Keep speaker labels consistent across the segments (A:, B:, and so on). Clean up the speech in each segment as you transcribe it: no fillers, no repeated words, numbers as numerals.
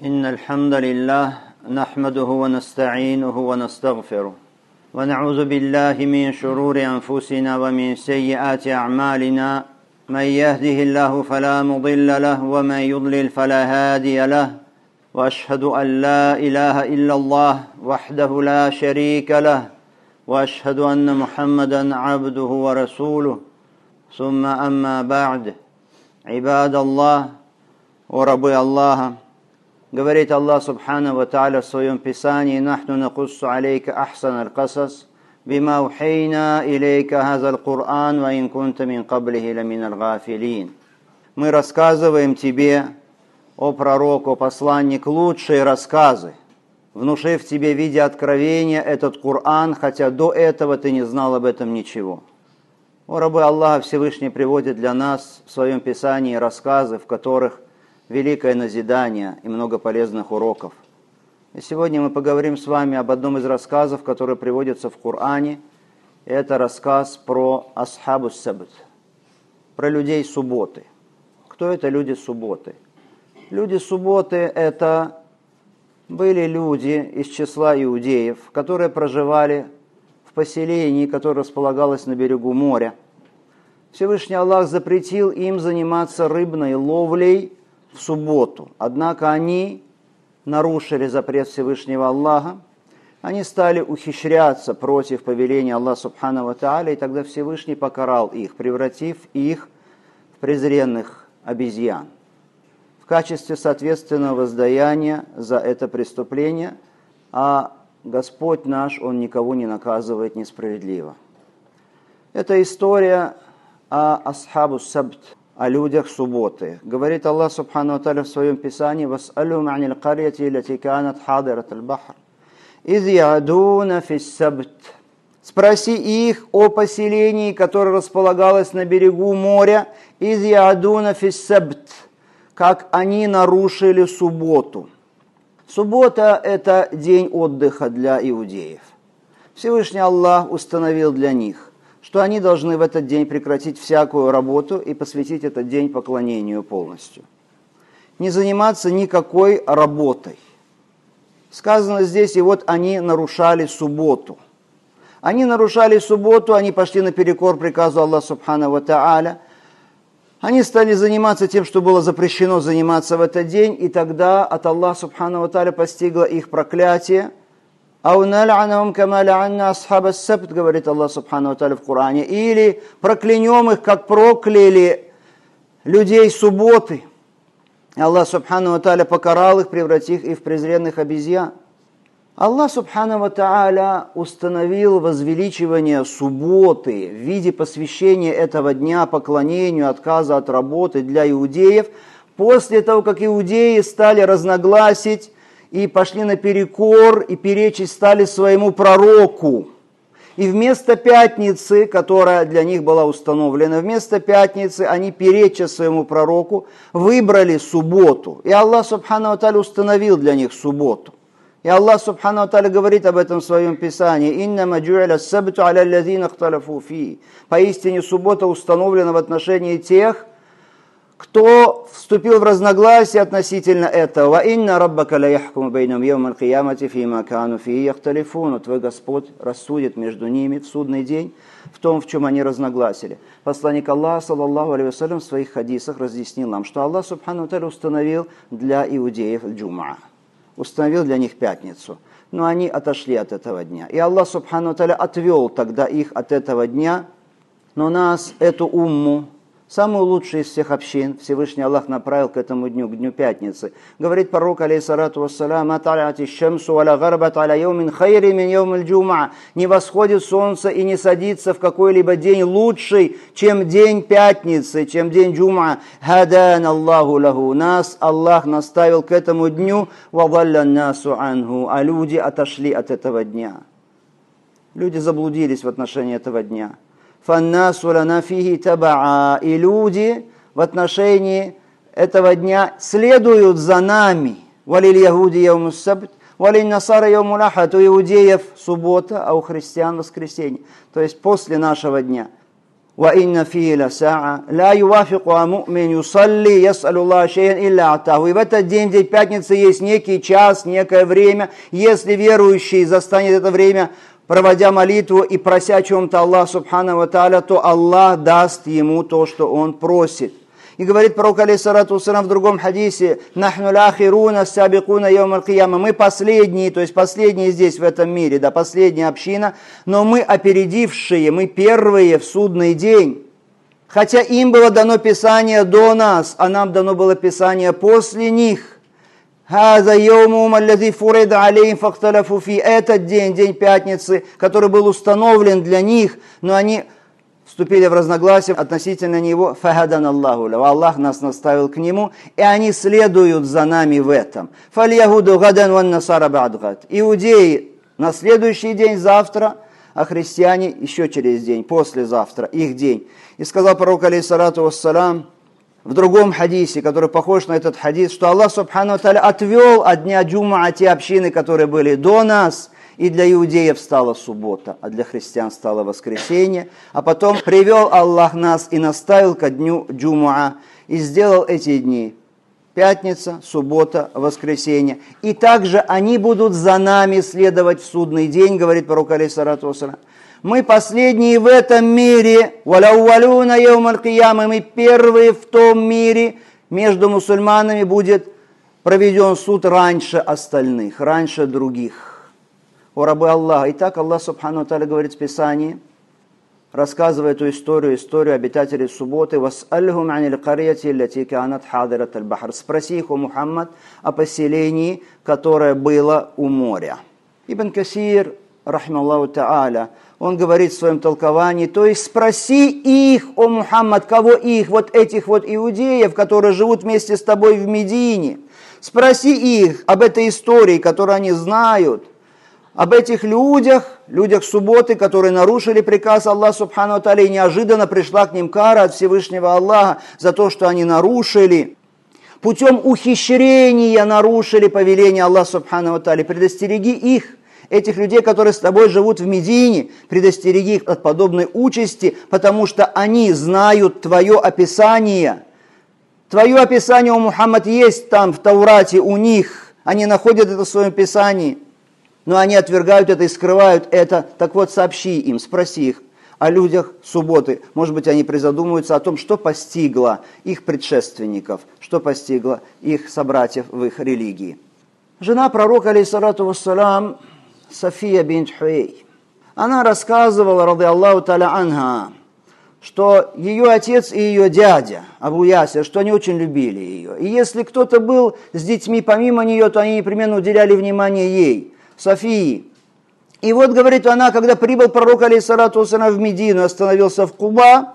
A: إن الحمد لله نحمده ونستعينه ونستغفره ونعوذ بالله من شرور أنفسنا ومن سيئات أعمالنا من يهده الله فلا مضل له ومن يضلل فلا هادي له وأشهد أن لا إله إلا الله وحده لا شريك له وأشهد أن محمدا عبده ورسوله ثم أما بعد عباد الله وربي الله. Говорит Аллах Субхану ва Тааля в своем Писании: «Нахну накуссу алейка ахсан аль-касас, бима ухейна илейка хазал Кур'ан, ва ин кунта мин каблихи ламин аль-гафилин». Мы рассказываем тебе, о пророк, о посланник, лучшие рассказы, внушив тебе в виде откровения этот Кур'ан, хотя до этого ты не знал об этом ничего. О рабы Аллаха, Всевышний приводит для нас в своем Писании рассказы, в которых великое назидание и много полезных уроков. И сегодня мы поговорим с вами об одном из рассказов, который приводится в Коране. Это рассказ про асхабу сабт, про людей субботы. Кто это люди субботы? Люди субботы – это были люди из числа иудеев, которые проживали в поселении, которое располагалось на берегу моря. Всевышний Аллах запретил им заниматься рыбной ловлей в субботу. Однако они нарушили запрет Всевышнего Аллаха, они стали ухищряться против повеления Аллаха Субхану ва Тааля, и тогда Всевышний покарал их, превратив их в презренных обезьян, в качестве соответственного воздаяния за это преступление, а Господь наш, Он никого не наказывает несправедливо. Это история о асхабу сабт, о людях субботы. Говорит Аллах Субхану ва Тааля в своем Писании: «Вас'алюм анил карьяти лати канат хадират аль-бахр, из ядуна фис сабт». Спроси их о поселении, которое располагалось на берегу моря, из ядуна фис сабт, как они нарушили субботу. Суббота – это день отдыха для иудеев. Всевышний Аллах установил для них, что они должны в этот день прекратить всякую работу и посвятить этот день поклонению полностью. Не заниматься никакой работой. Сказано здесь, и вот они нарушали субботу. Они нарушали субботу, они пошли наперекор приказу Аллаха Субхану ва Тааля. Они стали заниматься тем, что было запрещено заниматься в этот день, и тогда от Аллаха Субхану ва Тааля постигло их проклятие. Говорит Аллах Субхану ва Тааля в Коране, или проклянем их, как прокляли людей субботы. Аллах Субхану ва Тааля покарал их, превратив их в презренных обезьян. Аллах Субхану ва Тааля установил возвеличивание субботы в виде посвящения этого дня поклонению, отказа от работы для иудеев, после того, как иудеи стали разногласить и пошли наперекор, и перечить стали своему пророку. И вместо пятницы, которая для них была установлена, вместо пятницы они, переча своему пророку, выбрали субботу. И Аллах Субхану ва Тааля установил для них субботу. И Аллах Субхану ва Тааля говорит об этом в своем Писании: «Иннама джу'иля ас-сабту аля аллазина ихталафу фии». Поистине суббота установлена в отношении тех, кто вступил в разногласие относительно этого. «Инна раббака ла яхкуму бейнахум йаума аль-киямати фима кану фии яхталифун». Твой Господь рассудит между ними в судный день в том, в чем они разногласили. Посланник Аллаха, саллаллаху алейхи ва саллям, в своих хадисах разъяснил нам, что Аллах Субхану ва Тааля установил для иудеев джум'a, установил для них пятницу. Но они отошли от этого дня. И Аллах Субхану ва Тааля отвел тогда их от этого дня. Но нас, эту умму, самую лучшую из всех общин, Всевышний Аллах направил к этому дню, к дню пятницы. Говорит пророк, алейхиссалату вассалям: «Не восходит солнце и не садится в какой-либо день лучший, чем день пятницы, чем день джум'a. Хадан Аллаху лаху». Нас Аллах наставил к этому дню, а люди отошли от этого дня. Люди заблудились в отношении этого дня. «Фаннасу лана фихи табаа». И люди в отношении этого дня следуют за нами. «Валиль яхуди яумус сабт, валиль насара яумул ахад». У иудеев суббота, а у христиан воскресенье. То есть после нашего дня. وَإِنَّ فِيهِ لَسَاعَةً لَا يُوَافِقُهَا مُؤْمِنٌ يُصَلِّي يَسْأَلُ اللَّهَ شَيْئًا إِلَّا أَعْطَاهُ. И в этот день, день пятницы, есть некий час, некое время. Если верующий застанет это время, проводя молитву и прося о чем-то Аллах Субхану ва Тааля, то Аллах даст ему то, что он просит. И говорит пророк, алейхиссалату вассалям, в другом хадисе: «Нахну ляхируна сабикуна йоум аль-кияма». Мы последние, то есть последние здесь, в этом мире, да, последняя община, но мы опередившие, мы первые в судный день. Хотя им было дано Писание до нас, а нам дано было Писание после них. «Хаза йоумум аллази фурида алейхим фахталафу фи». Этот день, день пятницы, который был установлен для них, но они вступили в разногласие относительно него. «Фахадан Аллаху ла». Аллах нас наставил к нему, и они следуют за нами в этом. «Фальяхуду гадан ван насара ба'д гад». Иудеи на следующий день, завтра, а христиане еще через день, послезавтра, их день. И сказал пророк, алейхиссалату вассалам, в другом хадисе, который похож на этот хадис, что Аллах Субхану ва Тааля отвел от дня джумуа те общины, которые были до нас, и для иудеев стала суббота, а для христиан стало воскресенье. А потом привел Аллах нас и наставил ко дню джумуа, и сделал эти дни пятница, суббота, воскресенье. И также они будут за нами следовать в судный день, говорит пророк, алейхиссалату вассалам. Мы последние в этом мире, валяувалюна йоум аль-кияма, мы первые в том мире, между мусульманами будет проведен суд раньше остальных, раньше других. О рабы Аллаха. Итак, Аллах Субхану ва Тааля говорит в Писании, рассказывая эту историю обитателей субботы: «Вас'альхум анил карьяти лати канат хадират аль-бахр». Спроси их, о Мухаммад, о поселении, которое было у моря. Ибн Касир, рахималлаху та'аля, он говорит в своем толковании, то есть спроси их, о Мухаммад, кого их, вот этих вот иудеев, которые живут вместе с тобой в Медине. Спроси их об этой истории, которую они знают, об этих людях субботы, которые нарушили приказ Аллаха Субхану ва Тааля, и неожиданно пришла к ним кара от Всевышнего Аллаха за то, что они нарушили. Путем ухищрения нарушили повеление Аллаха Субхану ва Тааля. Предостереги их, этих людей, которые с тобой живут в Медине, предостереги их от подобной участи, потому что они знают твое описание. Твое описание, о Мухаммад, есть там в Таурате у них. Они находят это в своем писании. Но они отвергают это и скрывают это. Так вот, сообщи им, спроси их о людях субботы. Может быть, они призадумаются о том, что постигло их предшественников, что постигло их собратьев в их религии. Жена пророка, алейхиссалату вассалам, София бинт Хуэй, она рассказывала, ради Аллаху та'аля анха, что ее отец и ее дядя, Абу Ясир, что они очень любили ее. И если кто-то был с детьми помимо нее, то они непременно уделяли внимание ей, Софии. И вот, говорит она, когда прибыл пророк, алейхиссалату вассалам, в Медину, остановился в Куба,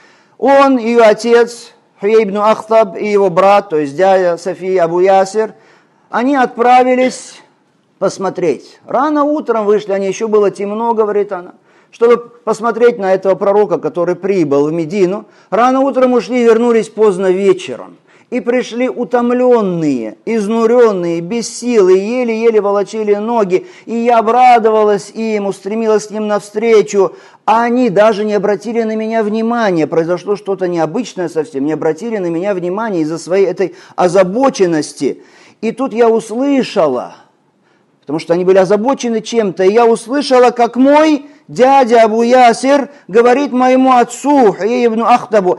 A: он, ее отец, Хуэй ибн Ахтаб, и его брат, то есть дядя Софии, Абу Ясир, они отправились посмотреть. Рано утром вышли, они еще было темно, говорит она, чтобы посмотреть на этого пророка, который прибыл в Медину. Рано утром ушли, вернулись поздно вечером. И пришли утомленные, изнуренные, без сил, и еле-еле волочили ноги. И я обрадовалась им, устремилась к ним навстречу. А они даже не обратили на меня внимания. Произошло что-то необычное совсем. Не обратили на меня внимания из-за своей этой озабоченности. И тут я услышала, потому что они были озабочены чем-то, и я услышала, как мой дядя Абу Ясир говорит моему отцу, Хуэй ибн Ахтабу: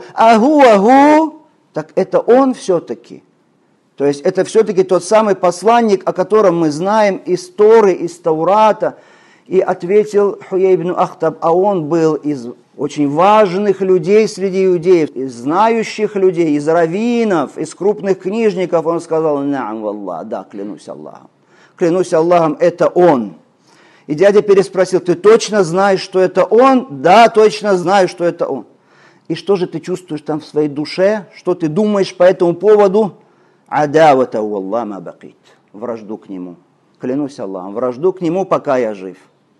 A: «Агу, так это он все-таки». То есть это все-таки тот самый посланник, о котором мы знаем из Торы, из Таурата. И ответил Хуэй ибн Ахтаб, а он был из очень важных людей среди иудеев, из знающих людей, из раввинов, из крупных книжников. Он сказал: «На'ам валлах», да, клянусь Аллахом. Клянусь Аллахом, это он. И дядя переспросил: «Ты точно знаешь, что это он?» «Да, точно знаю, что это он». «И что же ты чувствуешь там в своей душе? Что ты думаешь по этому поводу?» «Адавата уаллах ма бакит». Вражду к нему. Клянусь Аллахом, вражду к нему, пока я жив.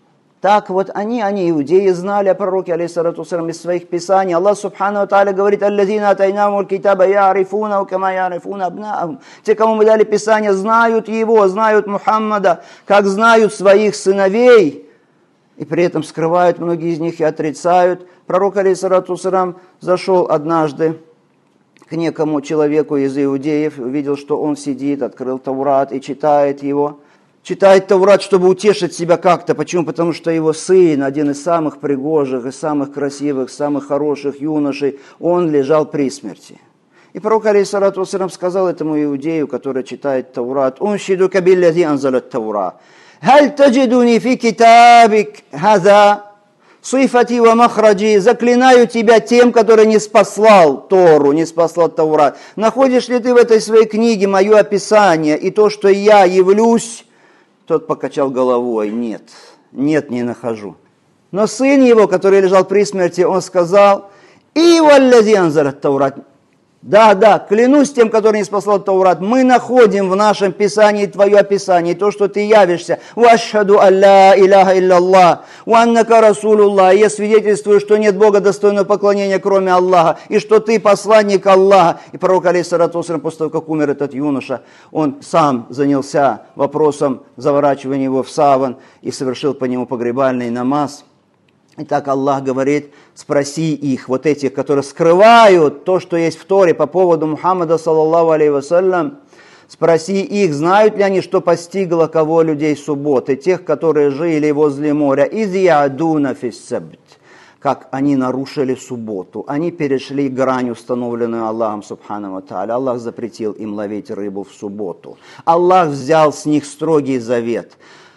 A: Так вот они, иудеи, знали о пророке, алейхиссалату вассалам, из своих писаний. Аллах Субхану ва Тааля говорит: «Аллазина атайнахумул китаба я'рифунаху кама я'рифуна абнаахум». Те, кому мы дали Писание, знают его, знают Мухаммада, как знают своих сыновей. и при этом скрывают многие из них и отрицают. Пророк, алейхиссалату вассалям, зашел однажды к некому человеку из иудеев, увидел, что он сидит, открыл Таурат и читает его. Читает Таурат, чтобы утешить себя как-то. Почему? Потому что его сын, один из самых пригожих, из самых красивых, самых хороших юношей, он лежал при смерти. И пророк, алейхиссалату вассалям, сказал этому иудею, который читает Таурат: «Уншидука биллади анзалат Таура. Халь таджидуни фи китабик хаза сифати ва махраджи». Заклинаю тебя тем, который не спаслал Тору, не спаслал Таурат. Находишь ли ты в этой своей книге мое описание и то, что я явлюсь? Тот покачал головой: нет, не нахожу. Но сын его, который лежал при смерти, он сказал: «И валлади анзалат Таурат». Да, клянусь тем, который не спаслал Таурат, мы находим в нашем Писании твое описание, то, что ты явишься. «Вашхаду алла иляха илlallah, ва аннака расулуллах». Я свидетельствую, что нет Бога достойного поклонения, кроме Аллаха, и что ты посланник Аллаха. И пророк, алейхиссалату вассалям, после того, как умер этот юноша, он сам занялся вопросом заворачивания его в саван и совершил по нему погребальный намаз. Итак, Аллах говорит: спроси их, вот этих, которые скрывают то, что есть в Торе по поводу Мухаммада, саллаллаху алейхи вассалям, спроси их, знают ли они, что постигло кого людей субботы, тех, которые жили возле моря, из яадуна фиссабт, как они нарушили субботу, они перешли грань, установленную Аллахом, субхану ва тааля. Аллах запретил им ловить рыбу в субботу. Аллах взял с них строгий завет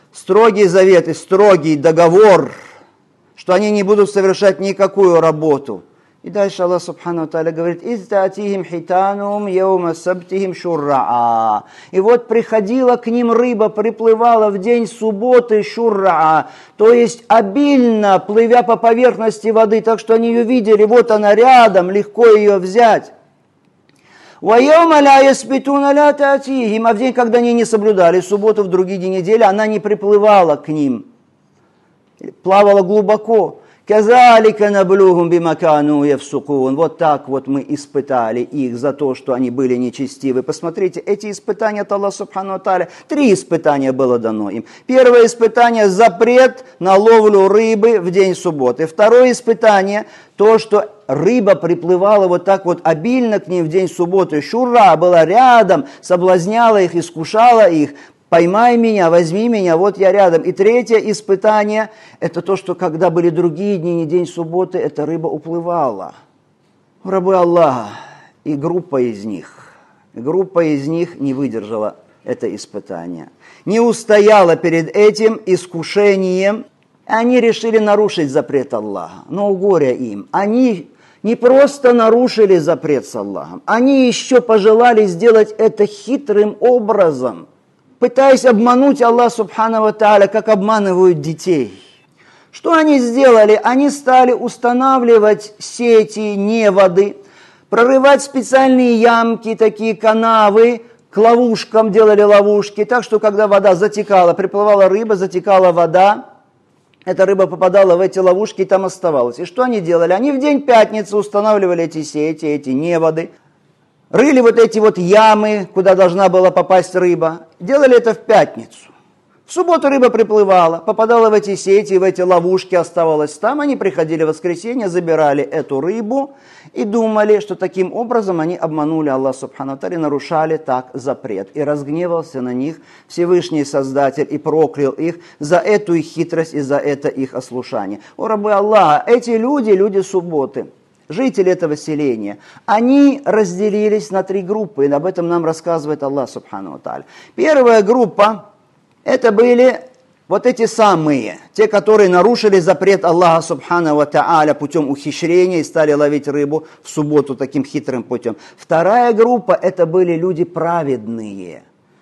A: и строгий договор, что они не будут совершать никакую работу. И дальше Аллах субхану ва тааля говорит: «Изтатихим хитанум яума сабтихим шурра'a». И вот приходила к ним рыба, приплывала в день субботы шурра'a, то есть обильно, плывя по поверхности воды, так что они ее видели, вот она рядом, легко ее взять. «Ва яума ла ясбитуна ла та'тихим», а в день, когда они не соблюдали субботу, в другие дни недели, она не приплывала к ним, плавала глубоко. «Казалика наблюхум бимакану яфсукун». Вот так вот мы испытали их за то, что они были нечестивы. Посмотрите, эти испытания от Аллаха субхану ва тааля, 3 испытания было дано им. Первое испытание – запрет на ловлю рыбы в день субботы. Второе испытание – то, что рыба приплывала вот так вот обильно к ним в день субботы. Шурра была рядом, соблазняла их, искушала их. «Поймай меня, возьми меня, вот я рядом». И третье испытание – это то, что когда были другие дни, не день субботы, эта рыба уплывала. Рабы Аллаха, и группа из них не выдержала это испытание. Не устояла перед этим искушением, они решили нарушить запрет Аллаха. Но горе им, они не просто нарушили запрет с Аллахом, они еще пожелали сделать это хитрым образом, пытаясь обмануть Аллах субхану ва тааля, как обманывают детей. Что они сделали? Они стали устанавливать сети, неводы, прорывать специальные ямки, такие канавы, к ловушкам делали ловушки, так что когда вода затекала, приплывала рыба, затекала вода, эта рыба попадала в эти ловушки и там оставалась. И что они делали? Они в день пятницы устанавливали эти сети, эти неводы, рыли вот эти вот ямы, куда должна была попасть рыба. Делали это в пятницу. В субботу рыба приплывала, попадала в эти сети, в эти ловушки, оставалась там. Они приходили в воскресенье, забирали эту рыбу и думали, что таким образом они обманули Аллах субхану ва тааля, нарушали так запрет. И разгневался на них Всевышний Создатель и проклял их за эту их хитрость и за это их ослушание. О, рабы Аллаха, эти люди субботы, жители этого селения, они разделились на 3 группы, и об этом нам рассказывает Аллах субхану ва тааля. Первая группа, это были вот эти самые, те, которые нарушили запрет Аллаха субхану ва тааля путем ухищрения и стали ловить рыбу в субботу таким хитрым путем. Вторая группа, это были люди праведные.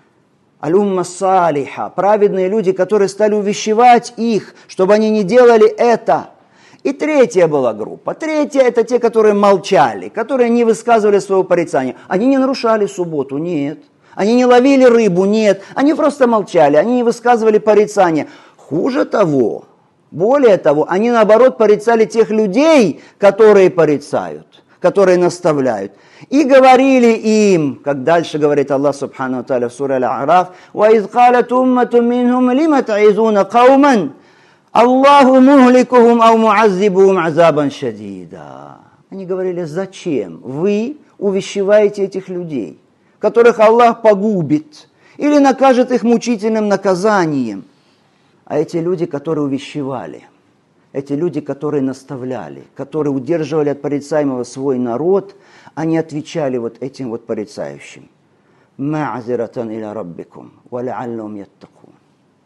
A: Аль-умма салиха, праведные люди, которые стали увещевать их, чтобы они не делали это. И третья была группа. Третья – это те, которые молчали, которые не высказывали своего порицания. Они не нарушали субботу, нет. Они не ловили рыбу, нет. Они просто молчали, они не высказывали порицания. Хуже того, более того, они наоборот порицали тех людей, которые порицают, которые наставляют. И говорили им, как дальше говорит Аллах субхану ва тааля в суре Аль-А'раф: «Ва из қалат умматун минхум лима та'изуна кауман Аллаху мухликухум ау муаззибухум азабан шадида. Они говорили, зачем вы увещеваете этих людей, которых Аллах погубит или накажет их мучительным наказанием? А эти люди, которые увещевали, эти люди, которые наставляли, которые удерживали от порицаемого свой народ, они отвечали вот этим вот порицающим. «Ма'азиратан иля раббикум, ва ла'аллахум яттакун».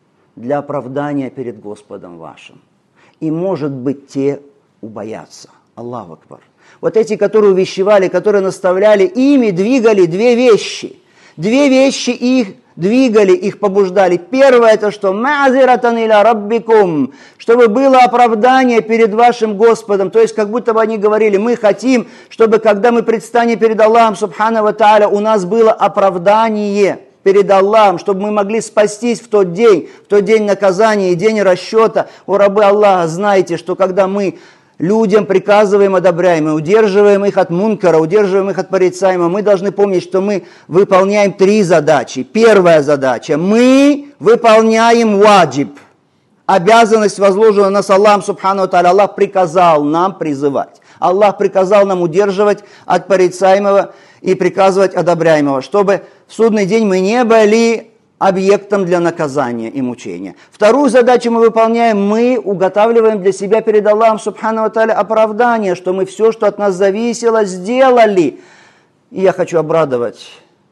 A: Для оправдания перед Господом вашим. И, может быть, те убоятся. Аллаху акбар. Вот эти, которые увещевали, которые наставляли, ими двигали две вещи. Две вещи их двигали, их побуждали. Первое, это что? «Ма'азиратан иля раббикум», чтобы было оправдание перед вашим Господом. То есть, как будто бы они говорили, мы хотим, чтобы когда мы предстанем перед Аллахом, субхана ва тааля, у нас было оправдание перед Аллахом, чтобы мы могли спастись в тот день наказания и день расчета. О рабы Аллаха, знайте, что когда мы людям приказываем, одобряем, и удерживаем их от мункара, удерживаем их от порицаемого, мы должны помнить, что мы выполняем 3 задачи. Первая задача, мы выполняем ваджиб, обязанность, возложенную на нас Аллахом, субхану ва тааля. Аллах приказал нам призывать, Аллах приказал нам удерживать от порицаемого и приказывать одобряемого, чтобы в судный день мы не были объектом для наказания и мучения. Вторую задачу мы выполняем, мы уготавливаем для себя перед Аллахом, субхану ва тааля, оправдание, что мы все, что от нас зависело, сделали. И я хочу обрадовать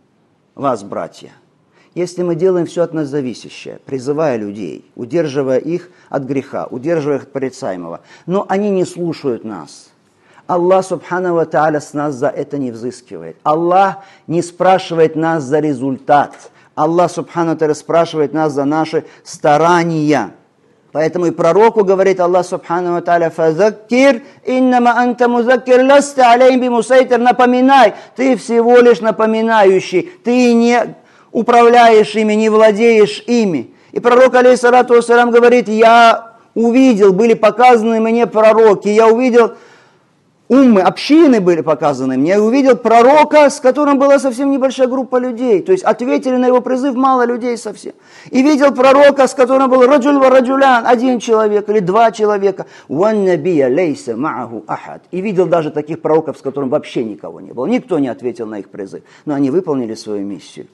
A: вас, братья. Если мы делаем все от нас зависящее, призывая людей, удерживая их от греха, удерживая их от порицаемого, но они не слушают нас, Аллах, субхану ва тааля, с нас за это не взыскивает. Аллах не спрашивает нас за результат. Аллах, субхану ва тааля, спрашивает нас за наши старания. Поэтому и пророку говорит Аллах, субхану ва тааля, «Фазаккир, иннама анта музаккир, ласта алейхим бимусайтир». Напоминай, ты всего лишь напоминающий, ты не управляешь ими, не владеешь ими. И пророк, алейхиссалату вассалям, говорит, я увидел, были показаны мне пророки, я увидел общины были показаны мне, я увидел пророка, с которым была совсем небольшая группа людей, то есть ответили на его призыв мало людей совсем. И видел пророка, с которым был раджуль ва раджулян, 1 человек или 2 человека. Ван набия лейса мааху ахад. И видел даже таких пророков, с которым вообще никого не было. Никто не ответил на их призыв, но они выполнили свою миссию.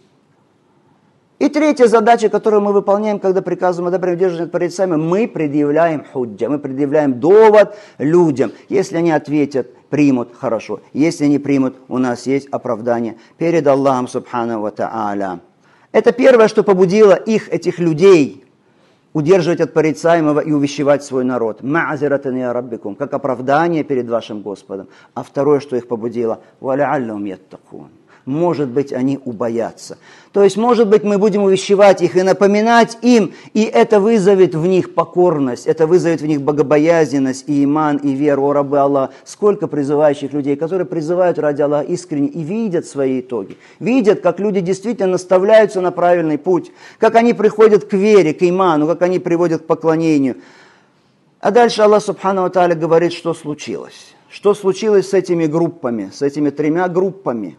A: И третья задача, которую мы выполняем, когда приказываем одобряем, удерживаем от порицаемого, мы предъявляем худжа, мы предъявляем довод людям. Если они ответят, примут, хорошо. Если не примут, у нас есть оправдание перед Аллахом, субхану ва тааля. Это первое, что побудило этих людей, удерживать от порицаемого и увещевать свой народ. Ма'азиратан иля раббикум, как оправдание перед вашим Господом. А второе, что их побудило, ва ла'аллахум яттакун. Может быть, они убоятся. То есть, может быть, мы будем увещевать их и напоминать им, и это вызовет в них покорность, это вызовет в них богобоязненность, и иман, и веру. О рабы Аллаха, сколько призывающих людей, которые призывают ради Аллаха искренне и видят свои итоги. Видят, как люди действительно наставляются на правильный путь, как они приходят к вере, к иману, как они приводят к поклонению. А дальше Аллах, субхану ва тааля, говорит, что случилось. Что случилось с этими группами, с этими 3 группами.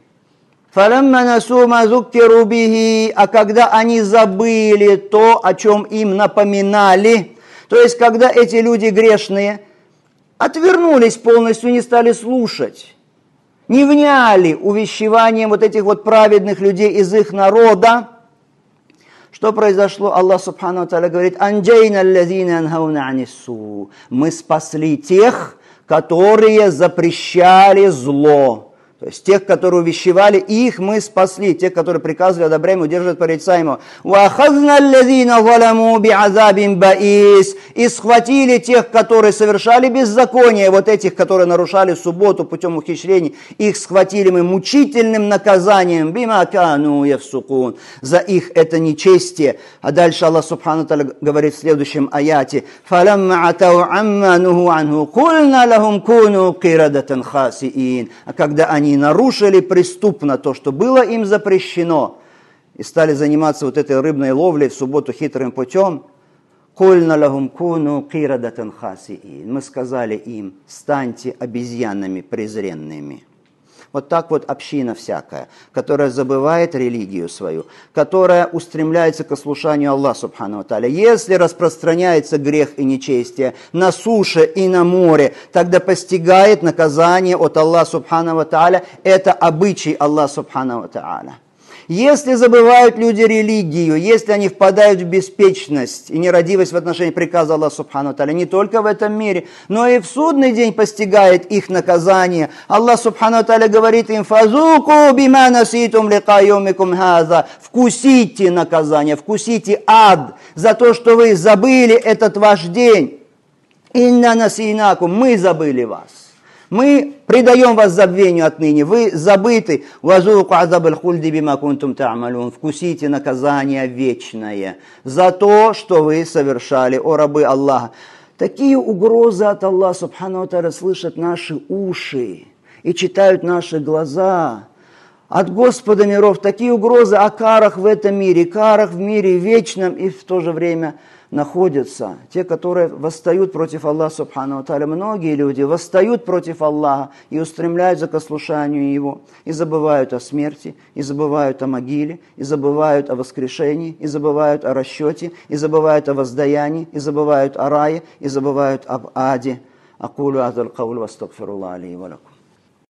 A: А когда они забыли то, о чем им напоминали, то есть, когда эти люди грешные отвернулись полностью, не стали слушать, не вняли увещеванием вот этих вот праведных людей из их народа, что произошло? Аллах, субхану ва тааля, говорит, «Анджайна аллазина анхауна аниссу». Мы спасли тех, которые запрещали зло. То есть тех, которые увещевали, их мы спасли. Тех, которые приказывали одобряемого, удерживать порицаемого. И схватили тех, которые совершали беззаконие, вот этих, которые нарушали субботу путем ухищрений. Их схватили мы мучительным наказанием. За их это нечестие. А дальше Аллах субхану тааля говорит в следующем аяте. А когда они нарушили преступно то, что было им запрещено, и стали заниматься вот этой рыбной ловлей в субботу хитрым путем, мы сказали им, станьте обезьянами презренными. Вот так вот община всякая, которая забывает религию свою, которая устремляется к ослушанию Аллаха субхану ва тааля. Если распространяется грех и нечестие на суше и на море, тогда постигает наказание от Аллаха субхану ва тааля. Это обычай Аллаха субхану ва тааля. Если забывают люди религию, если они впадают в беспечность и нерадивость в отношении приказа Аллаха субхану ва тааля, не только в этом мире, но и в судный день постигает их наказание. Аллах субхану ва тааля говорит им: «Фазуку бима наситум лика йомикум хаза». Вкусите наказание, вкусите ад за то, что вы забыли этот ваш день. «Инна насийнакум», мы забыли вас. Мы предаем вас забвению отныне, вы забыты. «Вазуку азабаль хульди бима кунтум та'малун». Вкусите наказание вечное за то, что вы совершали, о рабы Аллаха. Такие угрозы от Аллаха субхану ва тааля слышат наши уши и читают наши глаза. От Господа миров такие угрозы о карах в этом мире, карах в мире вечном, и в то же время находятся те, которые восстают против Аллаха субхану ва тааля. Многие люди восстают против Аллаха и устремляются к ослушанию Его, и забывают о смерти, и забывают о могиле, и забывают о воскрешении, и забывают о расчете, и забывают о воздаянии, и забывают о рае, и забывают об аде. Акулю азаль кауль вастагфируллах ли ва лакум.